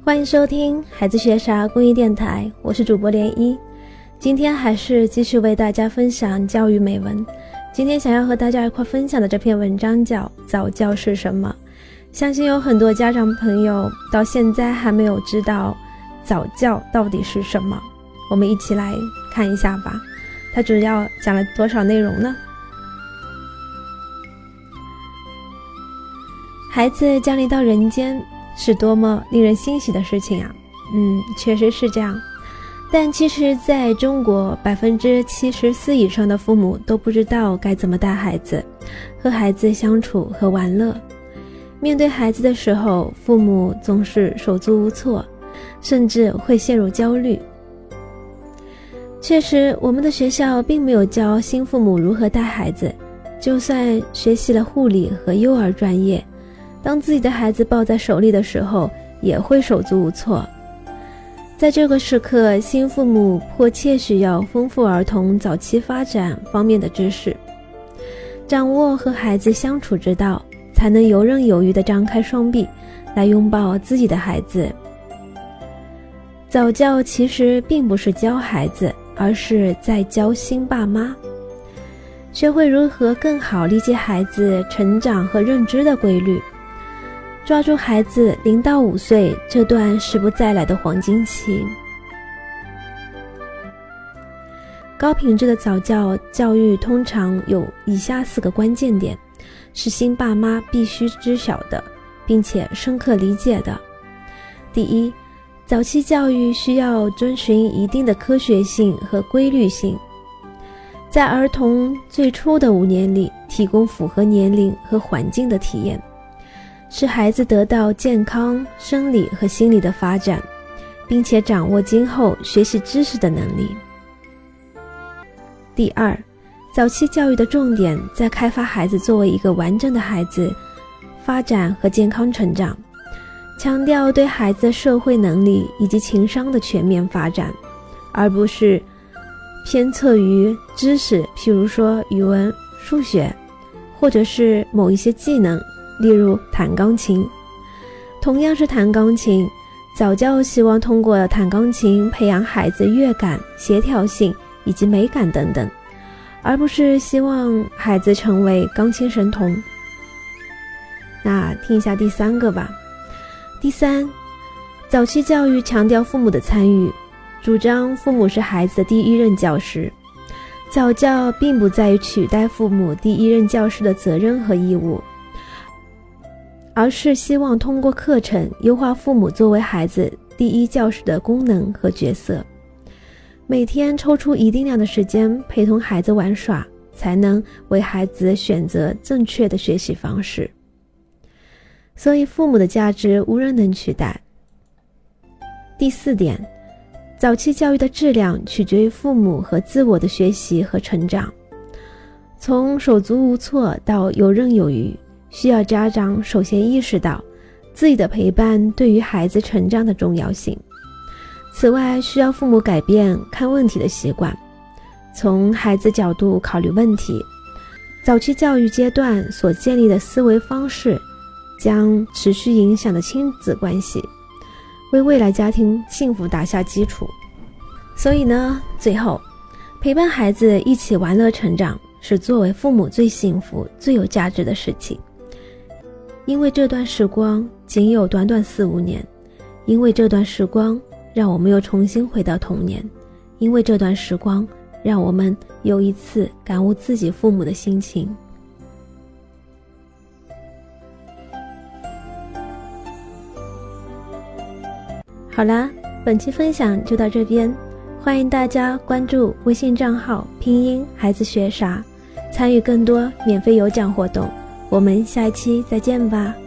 欢迎收听孩子学啥公益电台，我是主播涟漪。今天还是继续为大家分享教育美文。今天想要和大家一块分享的这篇文章叫早教是什么。相信有很多家长朋友到现在还没有知道早教到底是什么，我们一起来看一下吧。它主要讲了多少内容呢？孩子降临到人间是多么令人欣喜的事情啊！确实是这样。但其实在中国74%以上的父母都不知道该怎么带孩子，和孩子相处和玩乐。面对孩子的时候，父母总是手足无措，甚至会陷入焦虑。确实，我们的学校并没有教新父母如何带孩子，就算学习了护理和幼儿专业，当自己的孩子抱在手里的时候，也会手足无措。在这个时刻，新父母迫切需要丰富儿童早期发展方面的知识，掌握和孩子相处之道，才能游刃有余地张开双臂来拥抱自己的孩子。早教其实并不是教孩子，而是在教新爸妈，学会如何更好理解孩子成长和认知的规律，抓住孩子0到5岁这段时不再来的黄金期。高品质的早教教育通常有以下4个关键点，是新爸妈必须知晓的，并且深刻理解的。第一，早期教育需要遵循一定的科学性和规律性，在儿童最初的5年里提供符合年龄和环境的体验，使孩子得到健康、生理和心理的发展，并且掌握今后学习知识的能力。第二，早期教育的重点在开发孩子作为一个完整的孩子发展和健康成长，强调对孩子的社会能力以及情商的全面发展，而不是偏侧于知识，譬如说语文、数学，或者是某一些技能，例如弹钢琴。同样是弹钢琴，早教希望通过弹钢琴培养孩子乐感、协调性以及美感等等，而不是希望孩子成为钢琴神童。那听一下第3个吧。第3，早期教育强调父母的参与，主张父母是孩子的第1任教师。早教并不在于取代父母第1任教师的责任和义务，而是希望通过课程优化父母作为孩子第1教师的功能和角色。每天抽出一定量的时间陪同孩子玩耍，才能为孩子选择正确的学习方式。所以父母的价值无人能取代。第4点，早期教育的质量取决于父母和自我的学习和成长。从手足无措到游刃有余，需要家长首先意识到自己的陪伴对于孩子成长的重要性。此外，需要父母改变看问题的习惯，从孩子角度考虑问题。早期教育阶段所建立的思维方式将持续影响的亲子关系，为未来家庭幸福打下基础。所以呢，最后陪伴孩子一起玩乐成长，是作为父母最幸福、最有价值的事情。因为这段时光仅有短短4-5年，因为这段时光让我们又重新回到童年，因为这段时光让我们又一次感悟自己父母的心情。好啦，本期分享就到这边，欢迎大家关注微信账号拼音孩子学啥，参与更多免费有奖活动。我们下一期再见吧。